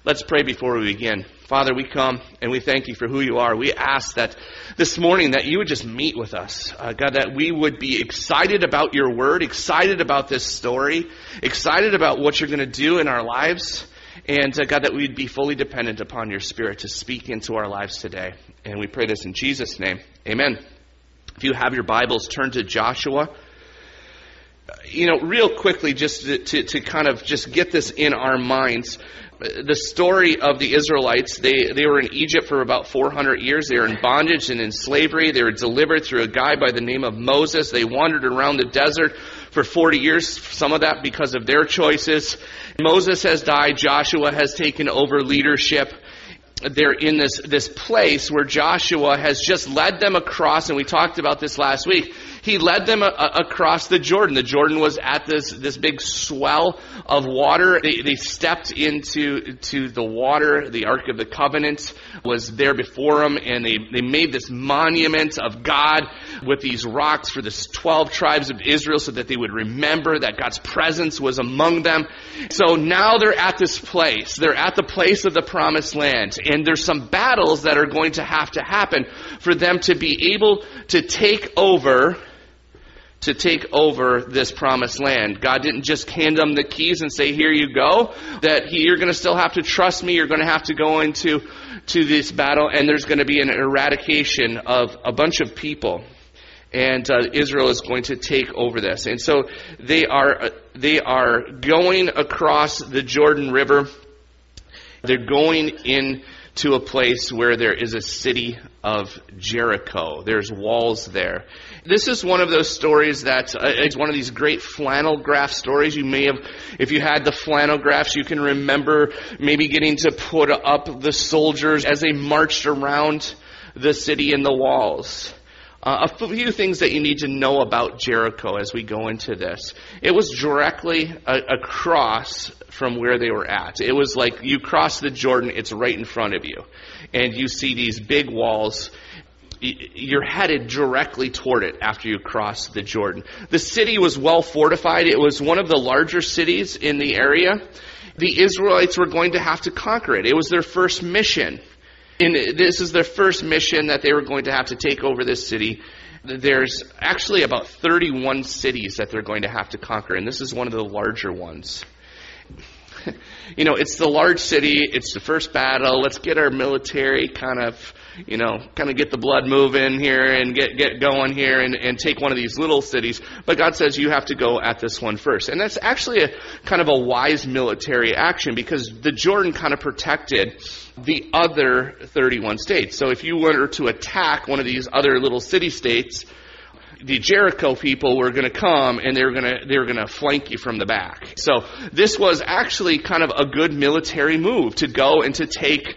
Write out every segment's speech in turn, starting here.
Let's pray before we begin. Father, we come and we thank you for who you are. We ask that this morning that you would just meet with us. God, that we would be excited about your word, excited about this story, excited about what you're going to do in our lives. And God, that we'd be fully dependent upon your Spirit to speak into our lives today. And we pray this in Jesus' name. Amen. If you have your Bibles, turn to Joshua. Real quickly, just to kind of just get this in our minds, the story of the Israelites, they were in Egypt for about 400 years. They were in bondage and in slavery. They were delivered through a guy by the name of Moses. They wandered around the desert for 40 years, some of that because of their choices. Moses has died. Joshua has taken over leadership. They're in this place where Joshua has just led them across, and we talked about this last week. He led them across the Jordan. The Jordan was at this big swell of water. They stepped into the water. The Ark of the Covenant was there before them, and they made this monument of God with these rocks for the 12 tribes of Israel so that they would remember that God's presence was among them. So now they're at this place. They're at the place of the promised land, and there's some battles that are going to happen for them to be able to take over this promised land. God didn't just hand them the keys and say, here you go. That you're going to still have to trust me. You're going to have to go into this battle, and there's going to be an eradication of a bunch of people. And Israel is going to take over this. And so they are going across the Jordan River. They're going into a place where there is a city of Jericho. There's walls there. This is one of those stories that it's one of these great flannel graph stories. You may have, if you had the flannel graphs, you can remember maybe getting to put up the soldiers as they marched around the city and the walls. A few things that you need to know about Jericho as we go into this. It was directly across from where they were at. It was like you cross the Jordan, it's right in front of you. And you see these big walls. You're headed directly toward it after you cross the Jordan. The city was well fortified. It was one of the larger cities in the area. The Israelites were going to have to conquer it. It was their first mission. And this is their first mission that they were going to have to take over this city. There's actually about 31 cities that they're going to have to conquer, and this is one of the larger ones. It's the large city, it's the first battle, let's get our military kind of get the blood moving here and get going here and take one of these little cities. But God says you have to go at this one first. And that's actually a kind of a wise military action because the Jordan kind of protected the other 31 states. So if you were to attack one of these other little city-states, the Jericho people were going to come and they were going to flank you from the back. So this was actually kind of a good military move to go and to take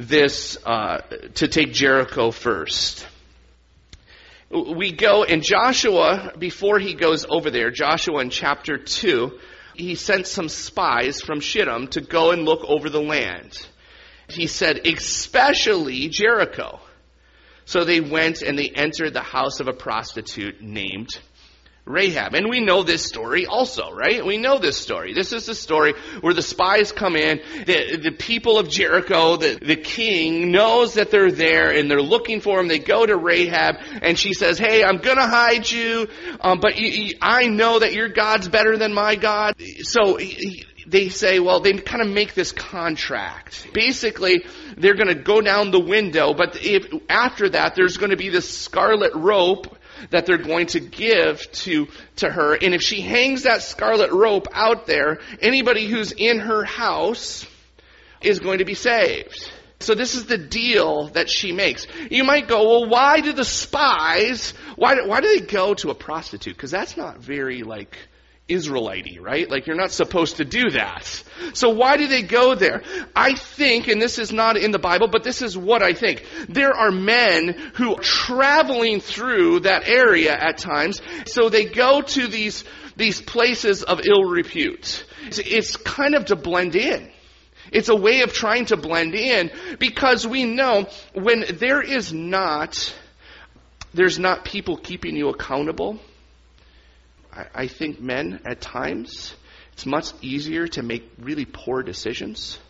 Jericho first. We go, and Joshua, before he goes over there, Joshua in chapter 2, he sent some spies from Shittim to go and look over the land. He said, especially Jericho. So they went and they entered the house of a prostitute named Rahab. And we know this story also, right? We know this story. This is the story where the spies come in. The people of Jericho, the king knows that they're there and they're looking for him. They go to Rahab and she says, hey, I'm going to hide you, but I know that your God's better than my God. So they say, well, they kind of make this contract. Basically, they're going to go down the window, but after that, there's going to be this scarlet rope that they're going to give to her. And if she hangs that scarlet rope out there, anybody who's in her house is going to be saved. So this is the deal that she makes. You might go, well, why do the spies, why do they go to a prostitute? Because that's not very, Israelite-y, right? You're not supposed to do that. So why do they go there? I think, and this is not in the Bible, but this is what I think. There are men who are traveling through that area at times, so they go to these places of ill repute. It's kind of to blend in. It's a way of trying to blend in because we know when there's not people keeping you accountable. I think men, at times, it's much easier to make really poor decisions.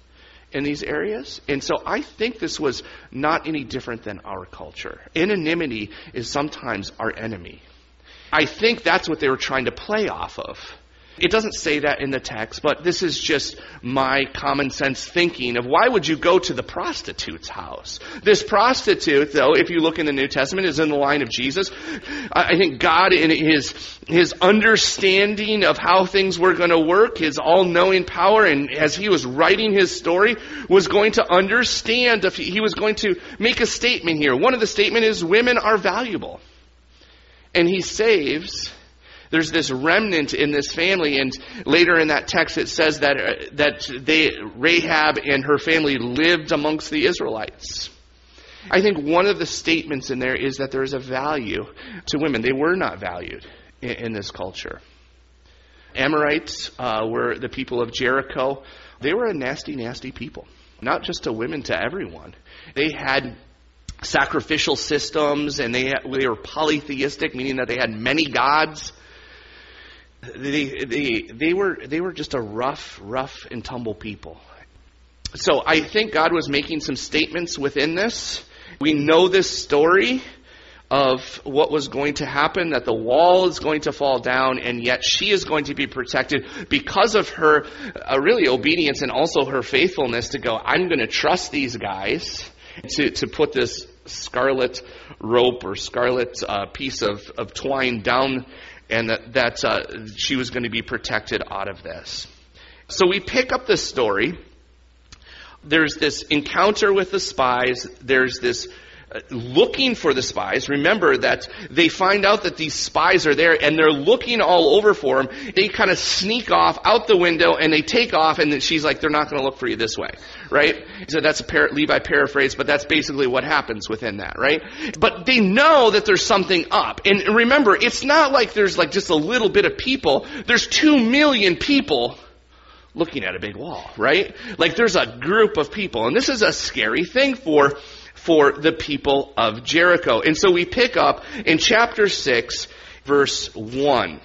in these areas. And so I think this was not any different than our culture. Anonymity is sometimes our enemy. I think that's what they were trying to play off of. It doesn't say that in the text, but this is just my common sense thinking of why would you go to the prostitute's house? This prostitute, though, if you look in the New Testament, is in the line of Jesus. I think God, in his understanding of how things were going to work, his all-knowing power, and as he was writing his story, was going to understand if he was going to make a statement here. One of the statements is women are valuable. And he saves. There's this remnant in this family, and later in that text it says that Rahab and her family lived amongst the Israelites. I think one of the statements in there is that there is a value to women. They were not valued in this culture. Amorites were the people of Jericho. They were a nasty, nasty people. Not just to women, to everyone. They had sacrificial systems, and they were polytheistic, meaning that they had many gods. They were just a rough and tumble people. So I think God was making some statements within this. We know this story of what was going to happen, that the wall is going to fall down, and yet she is going to be protected because of her really obedience and also her faithfulness to go, I'm going to trust these guys to put this scarlet rope or scarlet piece of twine down, and that she was going to be protected out of this. So we pick up this story. There's this encounter with the spies. There's this looking for the spies. Remember that they find out that these spies are there, and they're looking all over for them. They kind of sneak off out the window, and they take off, and then she's like, they're not going to look for you this way, right? So that's a Levi paraphrase, but that's basically what happens within that, right? But they know that there's something up. And remember, it's not like there's like just a little bit of people. There's 2 million people looking at a big wall, right? Like there's a group of people, and this is a scary thing for the people of Jericho. And so we pick up in chapter 6, verse 1.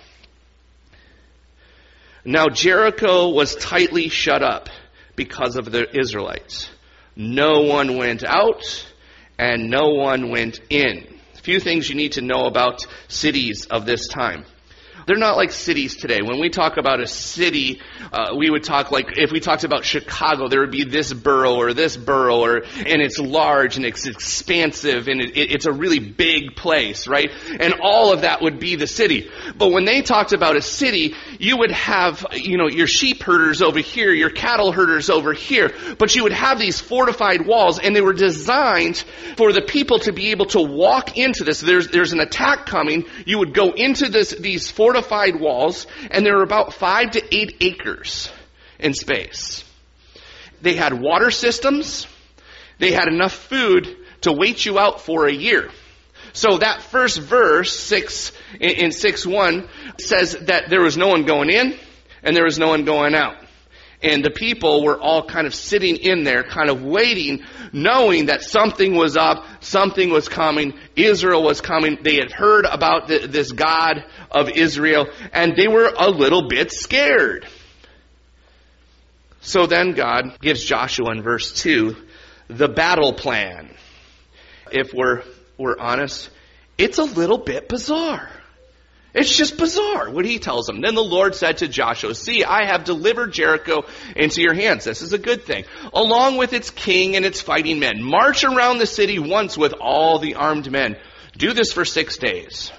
Now Jericho was tightly shut up because of the Israelites. No one went out and no one went in. A few things you need to know about cities of this time. They're not like cities today. When we talk about a city, we would talk like, if we talked about Chicago, there would be this borough, and it's large and it's expansive and it's a really big place, right? And all of that would be the city. But when they talked about a city, you would have, your sheep herders over here, your cattle herders over here, but you would have these fortified walls, and they were designed for the people to be able to walk into this. There's an attack coming. You would go into these fortified walls, and they were about 5 to 8 acres in space. They had water systems. They had enough food to wait you out for a year. So that first verse, 6:1, says that there was no one going in and there was no one going out. And the people were all kind of sitting in there, kind of waiting, knowing that something was up, something was coming, Israel was coming. They had heard about this God of Israel, and they were a little bit scared. So then God gives Joshua in verse 2 the battle plan. If we're honest, it's a little bit bizarre. It's just bizarre what he tells them. Then the Lord said to Joshua, see, I have delivered Jericho into your hands. This is a good thing. Along with its king and its fighting men. March around the city once with all the armed men. Do this for 6 days.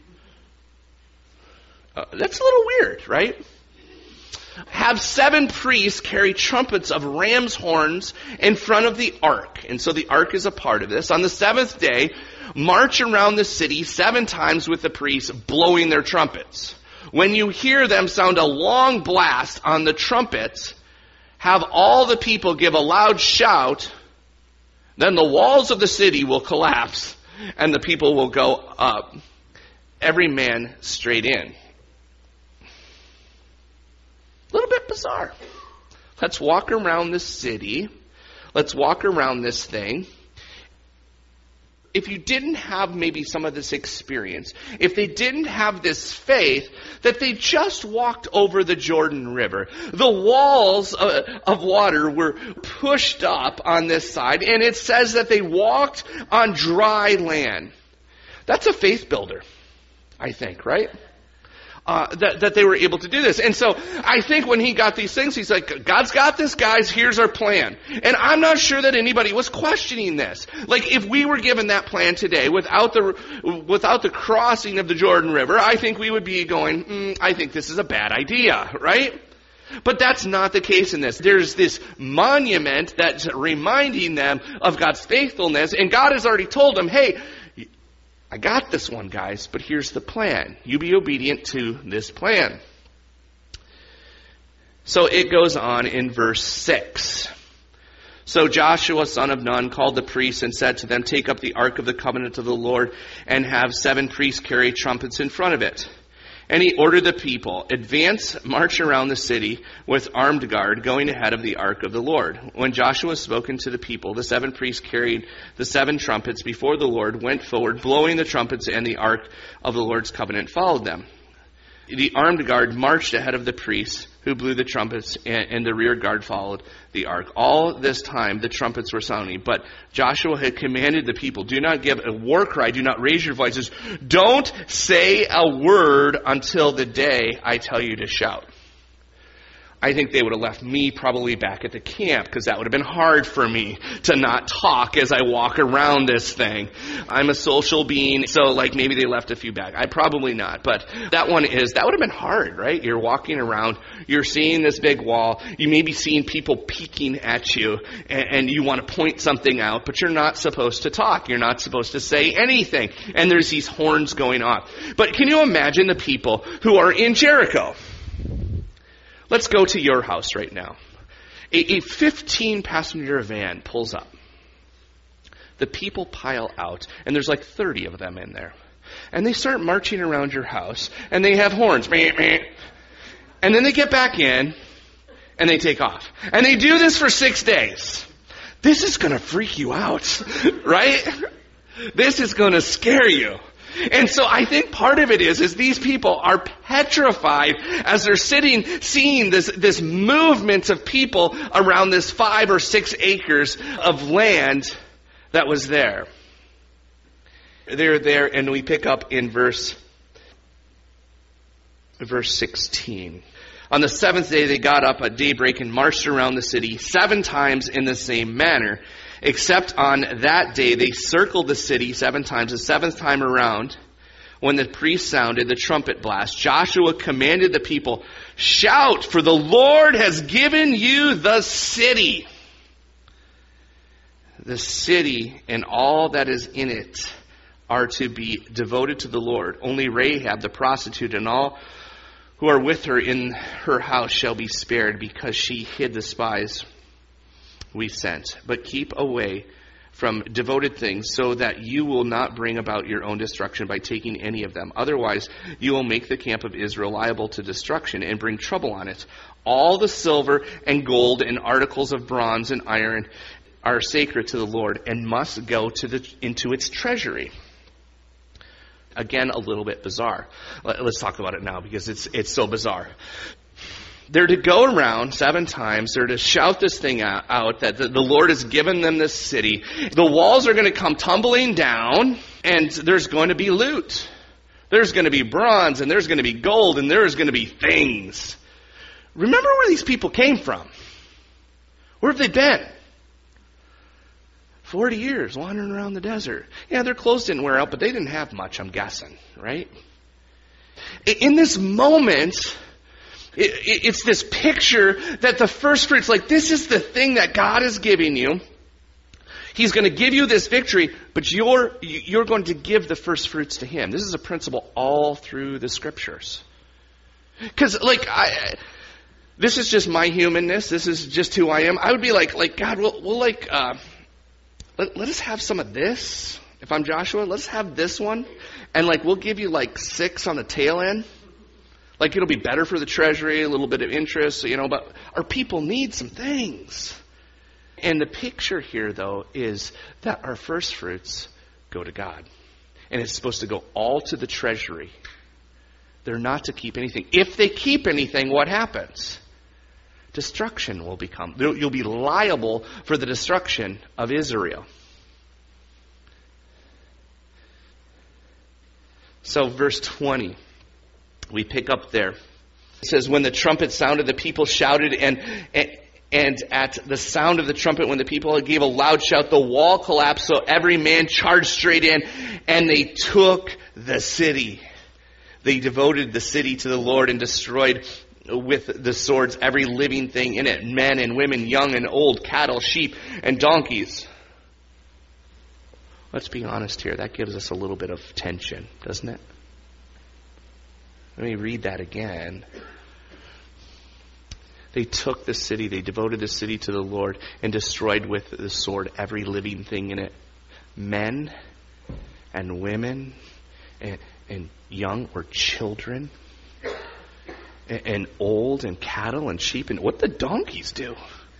That's a little weird, right? Have 7 priests carry trumpets of ram's horns in front of the ark. And so the ark is a part of this. On the 7th day, march around the city 7 times with the priests blowing their trumpets. When you hear them sound a long blast on the trumpets, have all the people give a loud shout. Then the walls of the city will collapse and the people will go up, every man straight in. A little bit bizarre. Let's walk around the city. Let's walk around this thing. if you didn't have maybe some of this experience, if they didn't have this faith, that they just walked over the Jordan River. The walls of water were pushed up on this side, and it says that they walked on dry land. That's a faith builder, I think, right? That they were able to do this. And so I think when he got these things, he's like, God's got this, guys, here's our plan. And I'm not sure that anybody was questioning this. Like, if we were given that plan today without the crossing of the Jordan River, I think we would be going, I think this is a bad idea, right? But that's not the case in this. There's this monument that's reminding them of God's faithfulness, and God has already told them, hey, I got this one, guys, but here's the plan. You be obedient to this plan. So it goes on in verse 6. So Joshua, son of Nun, called the priests and said to them, take up the ark of the covenant of the Lord and have 7 priests carry trumpets in front of it. And he ordered the people, advance, march around the city with armed guard, going ahead of the ark of the Lord. When Joshua had spoken to the people, the 7 priests carried the 7 trumpets before the Lord, went forward, blowing the trumpets, and the ark of the Lord's covenant followed them. The armed guard marched ahead of the priests, who blew the trumpets, and the rear guard followed the ark. All this time the trumpets were sounding, but Joshua had commanded the people, do not give a war cry, do not raise your voices, don't say a word until the day I tell you to shout. I think they would have left me probably back at the camp, because that would have been hard for me to not talk as I walk around this thing. I'm a social being, so maybe they left a few back. I probably not, but that would have been hard, right? You're walking around, you're seeing this big wall, you may be seeing people peeking at you, and you want to point something out, but you're not supposed to talk. You're not supposed to say anything. And there's these horns going off. But can you imagine the people who are in Jericho? Let's go to your house right now. A 15-passenger van pulls up. The people pile out, and there's 30 of them in there. And they start marching around your house, and they have horns. And then they get back in, and they take off. And they do this for 6 days. This is going to freak you out, right? This is going to scare you. And so I think part of it is these people are petrified as they're seeing this movement of people around this 5 or 6 acres of land that was there. They're there, and we pick up in verse 16. On the 7th day they got up at daybreak and marched around the city 7 times in the same manner. Except on that day, they circled the city 7 times. The 7th time around, when the priest sounded the trumpet blast, Joshua commanded the people, shout, for the Lord has given you the city. The city and all that is in it are to be devoted to the Lord. Only Rahab, the prostitute, and all who are with her in her house shall be spared, because she hid the spies we sent. But keep away from devoted things, so that you will not bring about your own destruction by taking any of them. Otherwise, you will make the camp of Israel liable to destruction and bring trouble on it. All the silver and gold and articles of bronze and iron are sacred to the Lord and must go into its treasury. Again, a little bit bizarre. Let's talk about it now, because it's so bizarre. They're to go around 7 times. They're to shout this thing out that the Lord has given them this city. The walls are going to come tumbling down, and there's going to be loot. There's going to be bronze, and there's going to be gold, and there's going to be things. Remember where these people came from. Where have they been? 40 years wandering around the desert. Yeah, their clothes didn't wear out, but they didn't have much, I'm guessing, right? In this moment, it's this picture that the first fruits, this is the thing that God is giving you. He's going to give you this victory, but you're going to give the first fruits to Him. This is a principle all through the Scriptures. Because, this is just my humanness. This is just who I am. I would be God, let us have some of this. If I'm Joshua, let's have this one. And we'll give you 6 on the tail end. It'll be better for the treasury, a little bit of interest, but our people need some things. And the picture here, though, is that our first fruits go to God. And it's supposed to go all to the treasury. They're not to keep anything. If they keep anything, what happens? Destruction will become. You'll be liable for the destruction of Israel. So verse 20, we pick up there. It says, when the trumpet sounded, the people shouted, and at the sound of the trumpet, when the people gave a loud shout, the wall collapsed, so every man charged straight in, and they took the city. They devoted the city to the Lord and destroyed with the swords every living thing in it, men and women, young and old, cattle, sheep, and donkeys. Let's be honest here. That gives us a little bit of tension, doesn't it? Let me read that again. They took the city, they devoted the city to the Lord and destroyed with the sword every living thing in it. Men and women and young or children and old and cattle and sheep. And what the donkeys do?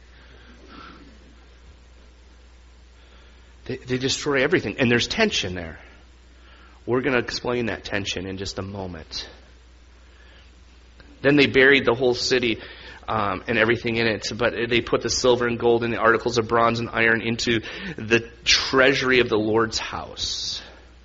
They destroy everything. And there's tension there. We're going to explain that tension in just a moment. Then they buried the whole city and everything in it. But they put the silver and gold and the articles of bronze and iron into the treasury of the Lord's house.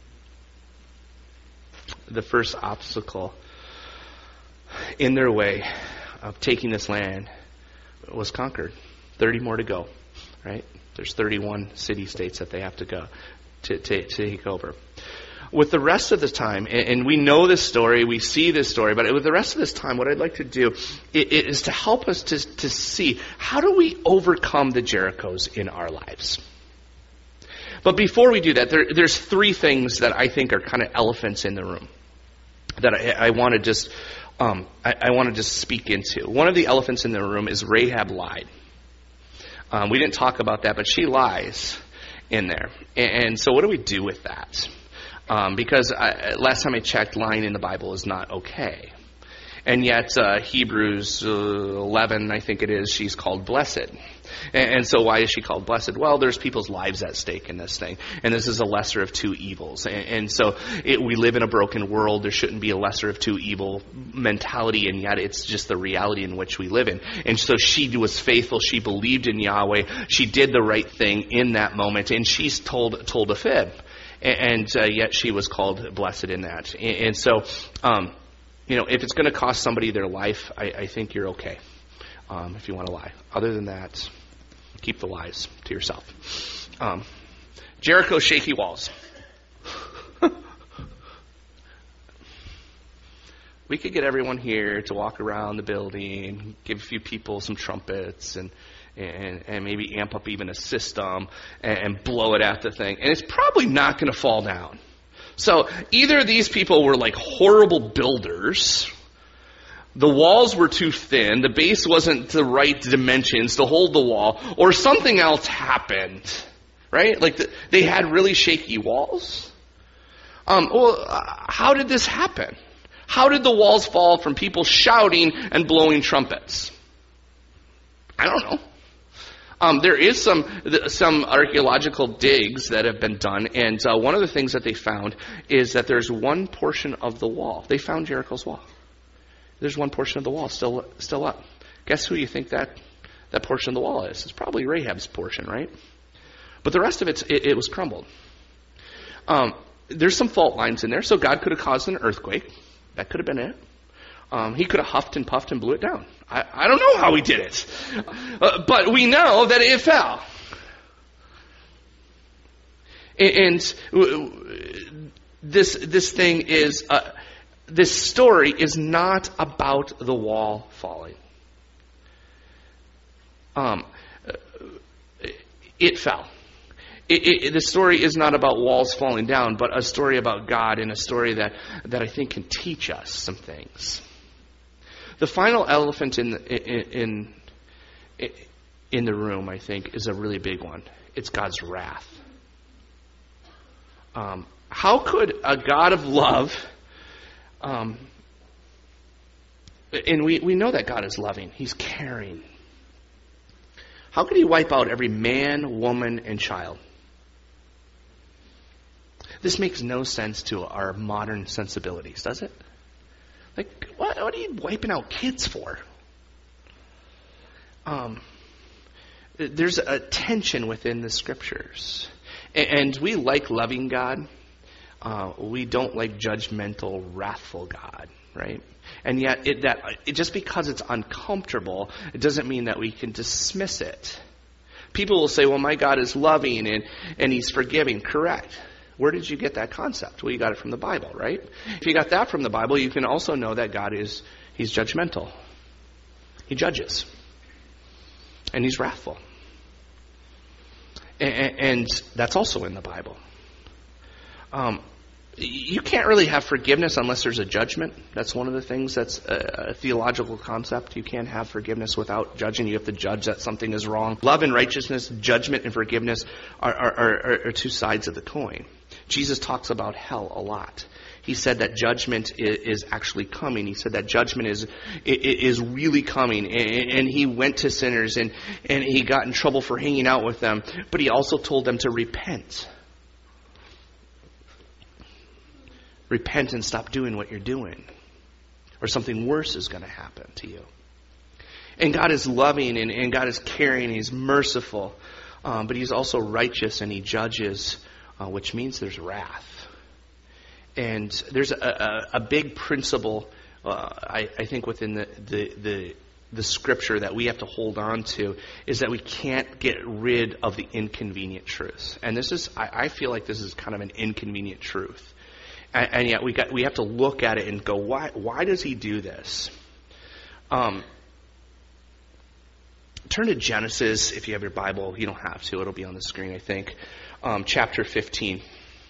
The first obstacle in their way of taking this land was conquered. 30 more to go, right? There's 31 city-states that they have to go to take over. With the rest of the time, and we know this story, we see this story, but with the rest of this time, what I'd like to do is to help us to see how do we overcome the Jerichos in our lives. But before we do that, there's three things that I think are kind of elephants in the room that I want to just I want to just speak into. One of the elephants in the room is Rahab lied. We didn't talk about that, but she lies in there. And so what do we do with that? Because last time I checked, lying in the Bible is not okay. And yet Hebrews 11, I think it is, she's called blessed. And so why is she called blessed? Well, there's people's lives at stake in this thing. And this is a lesser of two evils. And so we live in a broken world. There shouldn't be a lesser of two evil mentality. And yet it's just the reality in which we live in. And so she was faithful. She believed in Yahweh. She did the right thing in that moment. And she's told a fib. And yet she was called blessed in that. And so, if it's going to cost somebody their life, I think you're okay if you want to lie. Other than that, keep the lies to yourself. Jericho shaky walls. We could get everyone here to walk around the building, give a few people some trumpets, and maybe amp up even a system and blow it at the thing. And it's probably not going to fall down. So either these people were like horrible builders, the walls were too thin, the base wasn't the right dimensions to hold the wall, or something else happened, right? Like they had really shaky walls. How did this happen? How did the walls fall from people shouting and blowing trumpets? I don't know. There is some archaeological digs that have been done, and one of the things that they found is that there's one portion of the wall. They found Jericho's wall. There's one portion of the wall still up. Guess who you think that portion of the wall is? It's probably Rahab's portion, right? But the rest of it was crumbled. There's some fault lines in there, so God could have caused an earthquake. That could have been it. He could have huffed and puffed and blew it down. I don't know how he did it. But we know that it fell. And this thing is, this story is not about the wall falling. It fell. The story is not about walls falling down, but a story about God, and a story that I think can teach us some things. The final elephant in the room, I think, is a really big one. It's God's wrath. How could a God of love, and we know that God is loving, He's caring. How could He wipe out every man, woman, and child? This makes no sense to our modern sensibilities, does it? Like, what are you wiping out kids for? There's a tension within the scriptures. And we like loving God. We don't like judgmental, wrathful God, right? And yet, just because it's uncomfortable, it doesn't mean that we can dismiss it. People will say, well, my God is loving and He's forgiving. Correct. Where did you get that concept? Well, you got it from the Bible, right? If you got that from the Bible, you can also know that God He's judgmental. He judges. And He's wrathful. And that's also in the Bible. You can't really have forgiveness unless there's a judgment. That's one of the things that's a theological concept. You can't have forgiveness without judging. You have to judge that something is wrong. Love and righteousness, judgment and forgiveness are two sides of the coin. Jesus talks about hell a lot. He said that judgment is actually coming. He said that judgment is really coming. And He went to sinners and He got in trouble for hanging out with them. But He also told them to repent. Repent and stop doing what you're doing, or something worse is going to happen to you. And God is loving and God is caring. He's merciful, but He's also righteous and He judges, which means there's wrath. And there's a big principle, I think, within the scripture that we have to hold on to, is that we can't get rid of the inconvenient truths. And this is, I feel like this is kind of an inconvenient truth. And yet we have to look at it and go, why does He do this? Turn to Genesis if you have your Bible. You don't have to. It'll be on the screen, I think. Chapter 15.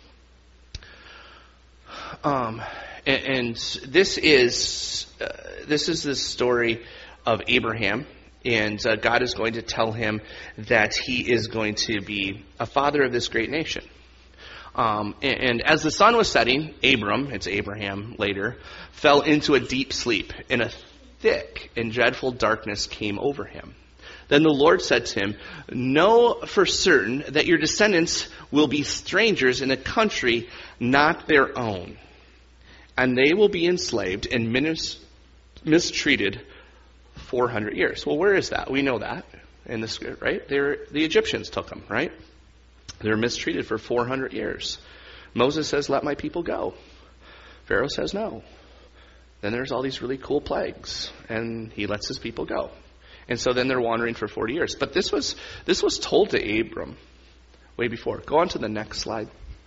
And this is the story of Abraham. And God is going to tell him that he is going to be a father of this great nation. And as the sun was setting, Abram, it's Abraham later, fell into a deep sleep, and a thick and dreadful darkness came over him. Then the Lord said to him, know for certain that your descendants will be strangers in a country not their own, and they will be enslaved and mistreated 400 years. Well, where is that? We know that in the script, right? The Egyptians took them, right? They're mistreated for 400 years. Moses says, let my people go. Pharaoh says no. Then there's all these really cool plagues, and he lets his people go. And so then they're wandering for 40 years. But this was told to Abram way before. Go on to the next slide.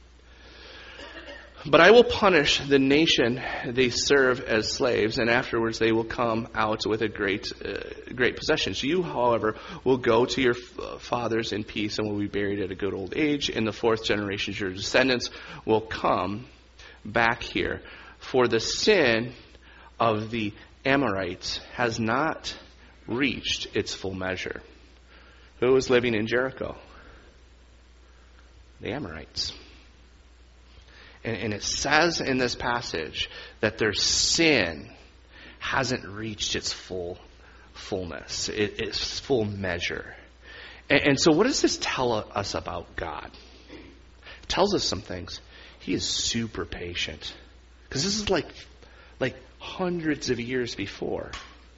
But I will punish the nation they serve as slaves, and afterwards they will come out with a great possessions. You, however, will go to your fathers in peace and will be buried at a good old age. In the fourth generation, your descendants will come back here. For the sin of the Amorites has not reached its full measure. Who was living in Jericho? The Amorites. And it says in this passage that their sin hasn't reached its fullness, its full measure. And so what does this tell us about God? It tells us some things. He is super patient. Because this is like hundreds of years before.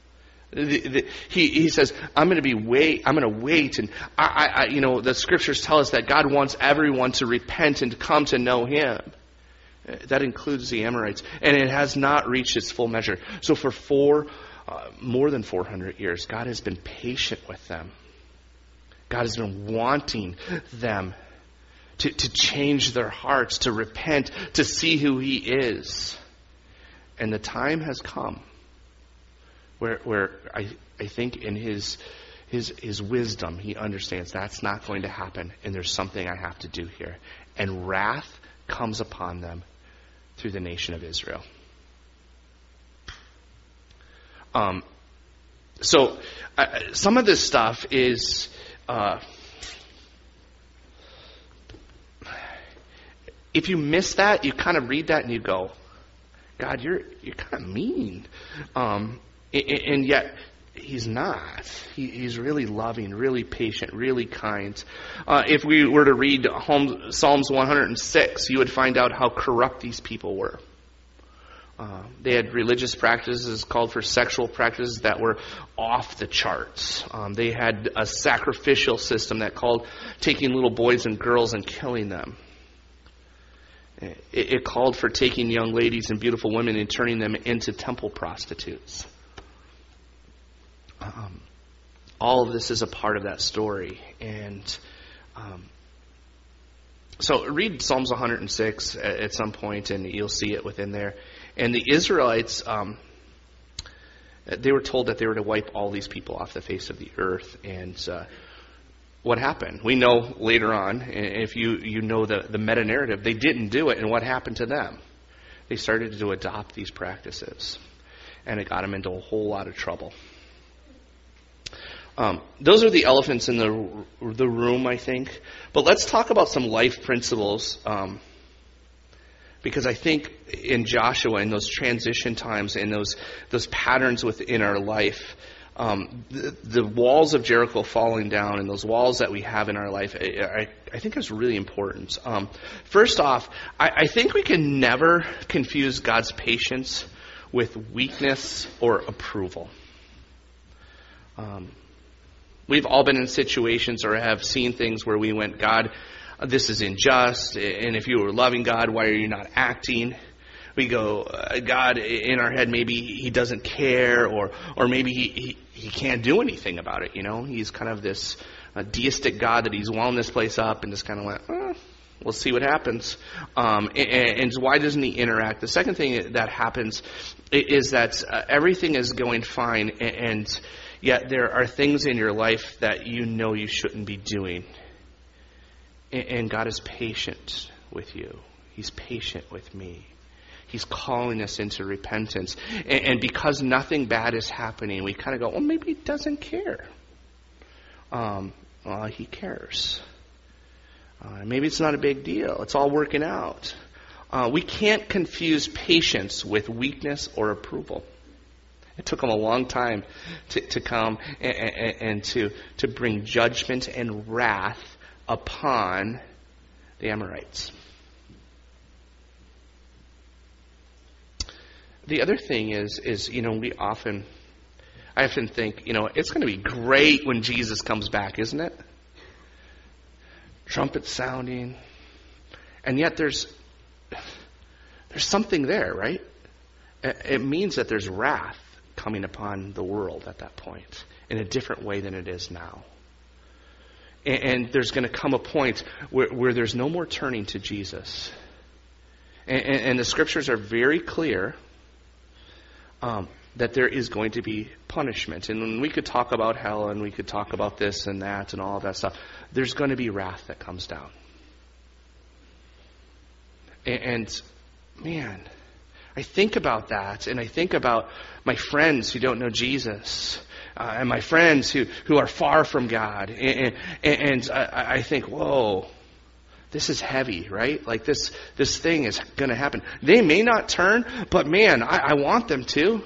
He says, I'm going to wait, and the scriptures tell us that God wants everyone to repent and to come to know Him. That includes the Amorites. And it has not reached its full measure. So for more than 400 years, God has been patient with them. God has been wanting them to change their hearts, to repent, to see who He is. And the time has come where I think in His wisdom, He understands that's not going to happen, and there's something I have to do here. And wrath comes upon them through the nation of Israel. So some of this stuff is if you miss that, you kind of read that and you go, God, you're kind of mean. And yet He's not. He's really loving, really patient, really kind. If we were to read Psalms 106, you would find out how corrupt these people were. They had religious practices called for sexual practices that were off the charts. They had a sacrificial system that called taking little boys and girls and killing them. It called for taking young ladies and beautiful women and turning them into temple prostitutes. All of this is a part of that story. And so read Psalms 106 at some point, and you'll see it within there. And the Israelites, they were told that they were to wipe all these people off the face of the earth. And what happened? We know later on, if you know the meta-narrative, they didn't do it. And what happened to them? They started to adopt these practices. And it got them into a whole lot of trouble. Those are the elephants in the room, I think. But let's talk about some life principles. Because I think in Joshua, in those transition times, in those patterns within our life, the walls of Jericho falling down and those walls that we have in our life, I think is really important. First off, I think we can never confuse God's patience with weakness or approval. We've all been in situations or have seen things where we went, God, this is unjust, and if you were loving God, why are you not acting? We go, God, in our head, maybe he doesn't care, or maybe he can't do anything about it, you know? He's kind of this deistic God that he's wound this place up and just kind of went, we'll see what happens. And why doesn't he interact? The second thing that happens is that everything is going fine, and yet there are things in your life that you know you shouldn't be doing. And God is patient with you. He's patient with me. He's calling us into repentance. And because nothing bad is happening, we kind of go, well, maybe he doesn't care. He cares. Maybe it's not a big deal. It's all working out. We can't confuse patience with weakness or approval. It took him a long time to come and to bring judgment and wrath upon the Amorites. The other thing is I often think, it's going to be great when Jesus comes back, isn't it? Trumpets sounding. And yet there's something there, right? It means that there's wrath coming upon the world at that point in a different way than it is now. And there's going to come a point where there's no more turning to Jesus. And the scriptures are very clear that there is going to be punishment. And we could talk about hell, and we could talk about this and that and all of that stuff. There's going to be wrath that comes down. And man, I think about that, and I think about my friends who don't know Jesus, and my friends who are far from God. And I think, whoa, this is heavy, right? Like this thing is going to happen. They may not turn, but man, I want them to.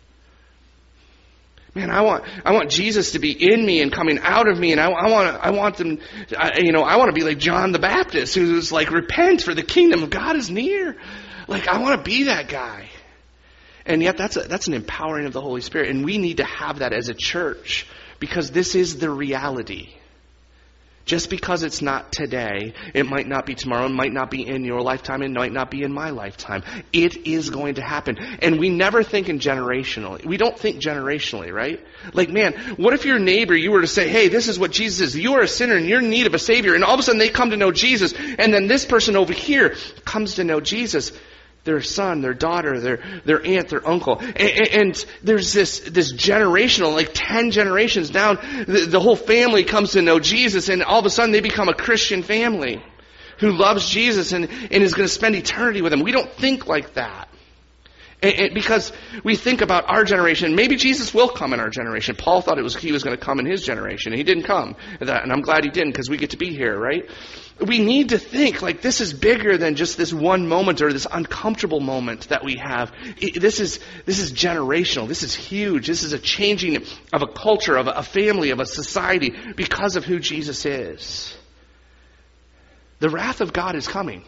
Man, I want Jesus to be in me and coming out of me, and I want them. I want to be like John the Baptist, who's like, repent, for the kingdom of God is near. Like, I want to be that guy. And yet that's an empowering of the Holy Spirit. And we need to have that as a church, because this is the reality. Just because it's not today, it might not be tomorrow, it might not be in your lifetime, it might not be in my lifetime. It is going to happen. And we never think generationally. We don't think generationally, right? Like, man, what if your neighbor, you were to say, hey, this is what Jesus is. You are a sinner and you're in need of a Savior. And all of a sudden they come to know Jesus. And then this person over here comes to know Jesus. Their son, their daughter, their aunt, their uncle. And there's this generational, like 10 generations down, the whole family comes to know Jesus, and all of a sudden they become a Christian family who loves Jesus and is going to spend eternity with him. We don't think like that. And because we think about our generation, maybe Jesus will come in our generation. Paul thought he was going to come in his generation, and he didn't come. And I'm glad he didn't, because we get to be here, right? We need to think like this is bigger than just this one moment or this uncomfortable moment that we have. This is generational. This is huge. This is a changing of a culture, of a family, of a society because of who Jesus is. The wrath of God is coming.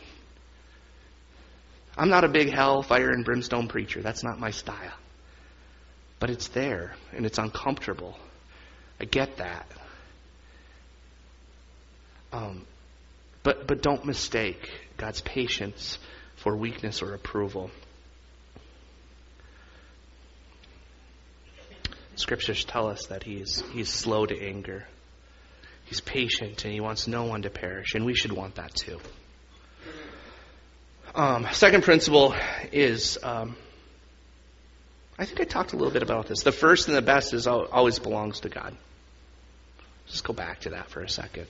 I'm not a big hell, fire, and brimstone preacher. That's not my style. But it's there, and it's uncomfortable. I get that. But don't mistake God's patience for weakness or approval. Scriptures tell us that He's slow to anger. He's patient, and He wants no one to perish, and we should want that too. Second principle is, I think I talked a little bit about this. The first and the best always belongs to God. Just go back to that for a second.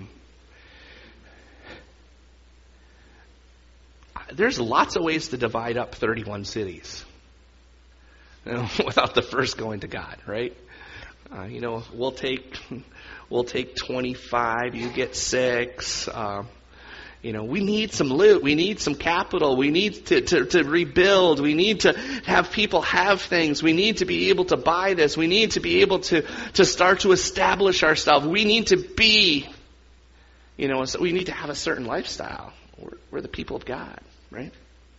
There's lots of ways to divide up 31 cities without the first going to God, right? We'll take 25. You get 6. We need some loot. We need some capital. We need to rebuild. We need to have people have things. We need to be able to buy this. We need to be able to start to establish ourselves. We need to be, so we need to have a certain lifestyle. We're the people of God, right?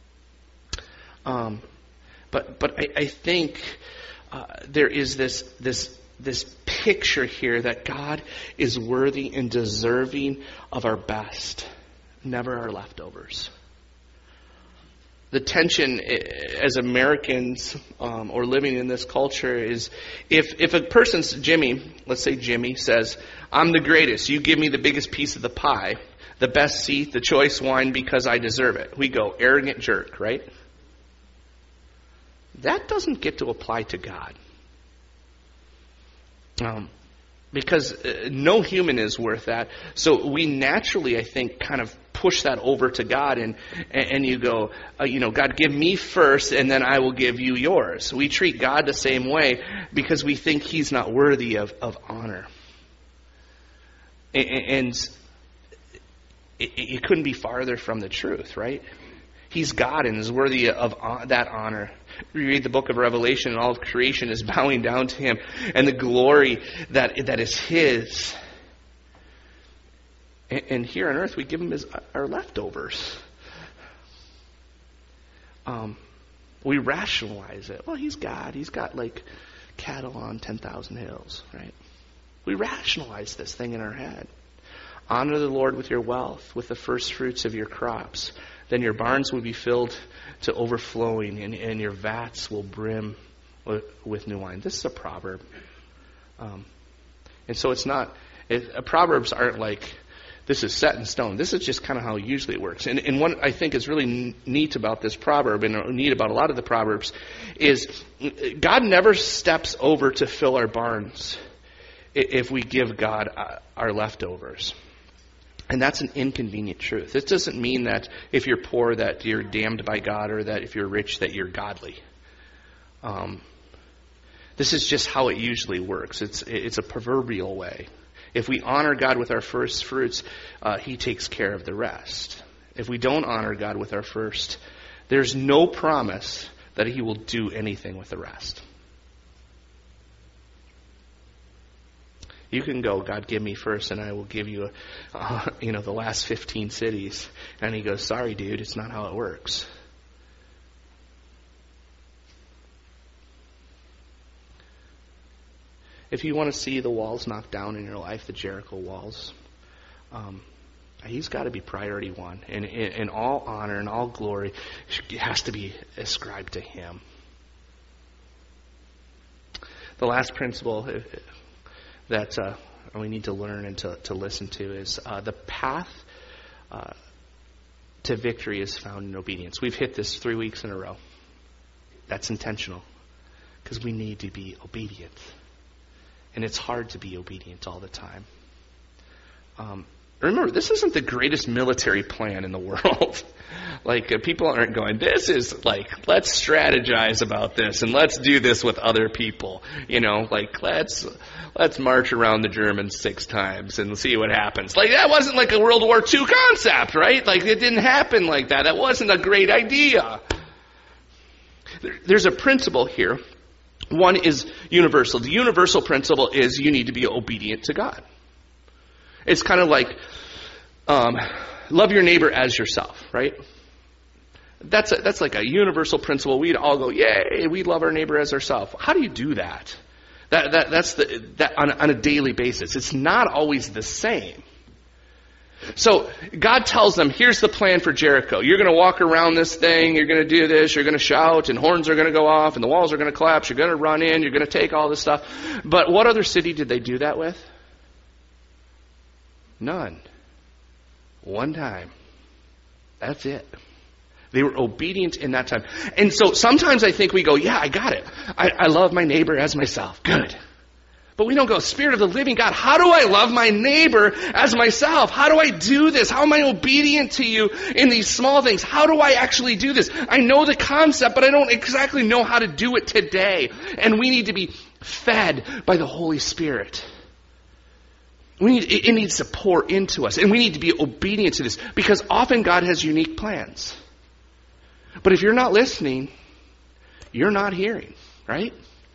But I think there is this picture here that God is worthy and deserving of our best. Never our leftovers. The tension as Americans or living in this culture is if a person's Jimmy, let's say Jimmy says, I'm the greatest, you give me the biggest piece of the pie, the best seat, the choice wine because I deserve it. We go, arrogant jerk, right? That doesn't get to apply to God. Because no human is worth that. So we naturally, I think, kind of push that over to God and you go, God, give me first and then I will give you yours. We treat God the same way because we think He's not worthy of honor. And it couldn't be farther from the truth, right? He's God and is worthy of that honor. We read the book of Revelation and all of creation is bowing down to Him and the glory that is His. And here on earth we give Him our leftovers. We rationalize it. Well, He's God. He's got like cattle on 10,000 hills, right? We rationalize this thing in our head. Honor the Lord with your wealth, with the first fruits of your crops. Then your barns will be filled to overflowing, and your vats will brim with new wine. This is a proverb. And so it's not, proverbs aren't like, this is set in stone. This is just kind of how usually it works. And what I think is really neat about this proverb, and neat about a lot of the proverbs, is God never steps over to fill our barns if we give God our leftovers. And that's an inconvenient truth. This doesn't mean that if you're poor that you're damned by God, or that if you're rich that you're godly. This is just how it usually works. It's a proverbial way. If we honor God with our first fruits, He takes care of the rest. If we don't honor God with our first, there's no promise that He will do anything with the rest. You can go, God, give me first, and I will give you, the last 15 cities. And He goes, sorry, dude, it's not how it works. If you want to see the walls knocked down in your life, the Jericho walls, He's got to be priority one. And in all honor and all glory, it has to be ascribed to Him. The last principle that we need to learn and to listen to is the path to victory is found in obedience. We've hit this 3 weeks in a row. That's intentional because we need to be obedient. And it's hard to be obedient all the time. Remember, this isn't the greatest military plan in the world. People aren't going, this is like, let's strategize about this and let's do this with other people. Let's march around the Germans 6 times and see what happens. That wasn't like a World War II concept, right? It didn't happen like that. That wasn't a great idea. There's a principle here. One is universal. The universal principle is you need to be obedient to God. It's kind of like love your neighbor as yourself, right? That's like a universal principle. We'd all go, yay, we love our neighbor as ourselves. How do you do that? That's on a daily basis. It's not always the same. So God tells them, here's the plan for Jericho. You're going to walk around this thing. You're going to do this. You're going to shout, and horns are going to go off, and the walls are going to collapse. You're going to run in. You're going to take all this stuff. But what other city did they do that with? None. One time. That's it. They were obedient in that time. And so sometimes I think we go, yeah, I got it. I love my neighbor as myself. Good. But we don't go, Spirit of the living God, how do I love my neighbor as myself? How do I do this? How am I obedient to you in these small things? How do I actually do this? I know the concept, but I don't exactly know how to do it today. And we need to be fed by the Holy Spirit. It needs to pour into us. And we need to be obedient to this. Because often God has unique plans. But if you're not listening, you're not hearing, right?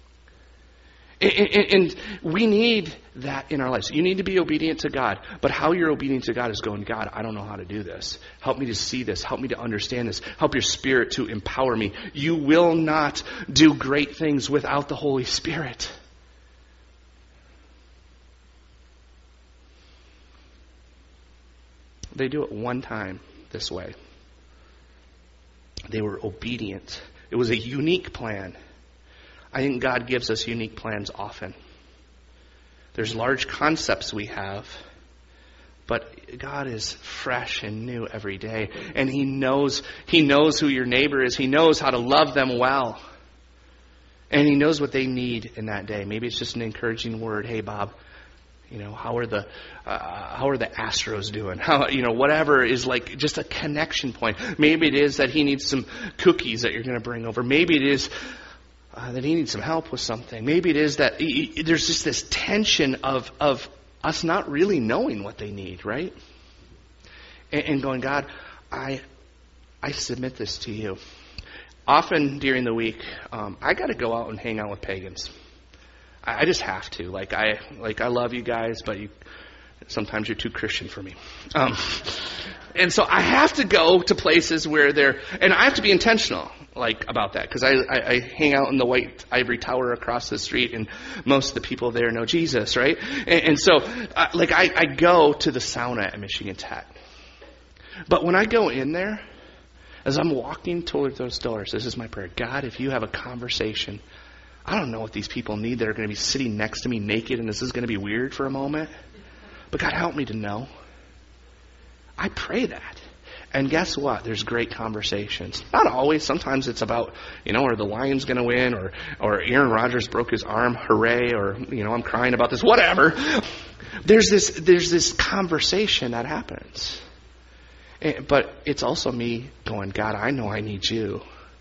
And we need that in our lives. You need to be obedient to God. But how you're obedient to God is going, God, I don't know how to do this. Help me to see this. Help me to understand this. Help your Spirit to empower me. You will not do great things without the Holy Spirit. They do it one time this way. They were obedient. It was a unique plan. I think God gives us unique plans often. There's large concepts we have, but God is fresh and new every day. And He knows who your neighbor is. He knows how to love them well. And He knows what they need in that day. Maybe it's just an encouraging word. Hey, Bob, how are the Astros doing? Whatever is like just a connection point. Maybe it is that he needs some cookies that you're going to bring over. Maybe it is that he needs some help with something. Maybe it is that there's just this tension of us not really knowing what they need, right? And going, God, I submit this to you. Often during the week, I got to go out and hang out with pagans. I just have to. I love you guys, but sometimes you're too Christian for me. And so I have to go to places where and I have to be intentional, about that, because I hang out in the white ivory tower across the street, and most of the people there know Jesus, right? And so, I go to the sauna at Michigan Tech. But when I go in there, as I'm walking toward those doors, this is my prayer. God, if you have a conversation, I don't know what these people need that are going to be sitting next to me naked, and this is going to be weird for a moment. But God, help me to know. I pray that. And guess what? There's great conversations. Not always. Sometimes it's about, are the Lions going to win? Or Aaron Rodgers broke his arm. Hooray. Or, I'm crying about this. Whatever. There's this conversation that happens. But it's also me going, God, I know I need you.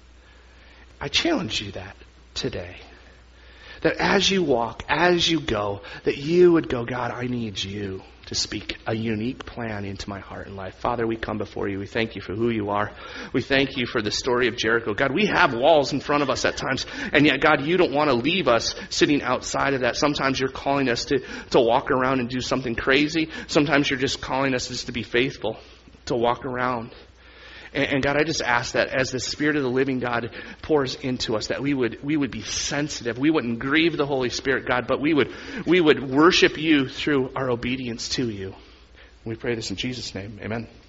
I challenge you that today. That as you walk, as you go, that you would go, God, I need you to speak a unique plan into my heart and life. Father, we come before you. We thank you for who you are. We thank you for the story of Jericho. God, we have walls in front of us at times, and yet, God, you don't want to leave us sitting outside of that. Sometimes you're calling us to walk around and do something crazy. Sometimes you're just calling us just to be faithful, to walk around. And God, I just ask that as the Spirit of the living God pours into us, that we would be sensitive. We wouldn't grieve the Holy Spirit, God, but we would worship you through our obedience to you. We pray this in Jesus' name. Amen.